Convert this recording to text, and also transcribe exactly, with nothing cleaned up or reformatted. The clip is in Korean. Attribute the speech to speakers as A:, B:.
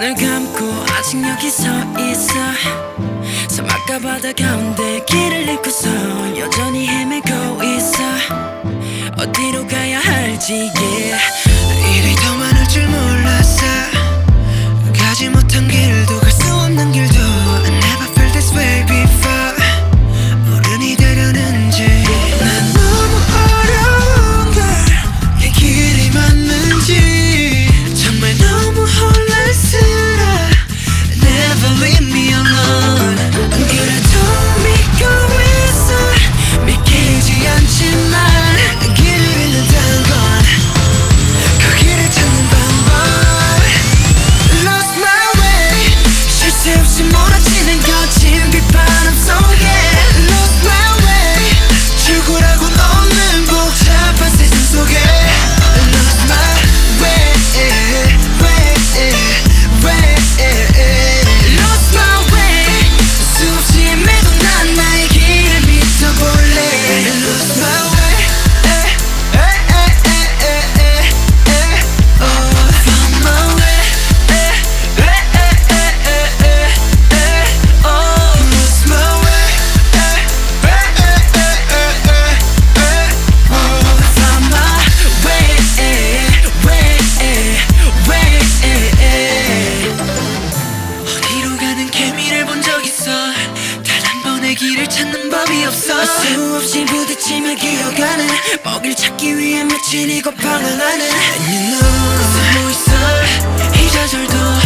A: 눈을 감고 아직 여기 서 있어. 사막과 바다 가운데 길을 잃고서 여전히 헤매고 있어. 어디로 가야 할지 yeah.
B: 일이 더 많을 줄 몰랐어. 가지 못한 길도 갈 수 없는 길도 I never felt this way before. 어른이 되려는지 난 너무 어려운 걸 이 길이 맞는지 정말 너무 혼란스러워. Never leave me alone. 그래도 믿고 있어. 믿기지 않지만 길을 잃는다는 건 그 길을 찾는 방법. Lost my way. 쉴 새 없이 몰아치는 거친 비바람 속에 Lost my way. 출구라곤 없는 복잡한 세상 속에 Lost my way, way, way. Lost my way. 수없이 헤매도 난 나의 길을 믿어볼래. Lost my way. Oh, found my way. Oh, lost my way. Oh, found my way, way, way. 어디로 가는 개미를 본 적 있어. 단 한 번의 길을 찾는 법이 없어.
A: 수없이 부딪히며 기어가는 먹이를 찾기 위해 며칠이고 방황하는
B: And you know 숨어 있어. 이 좌절도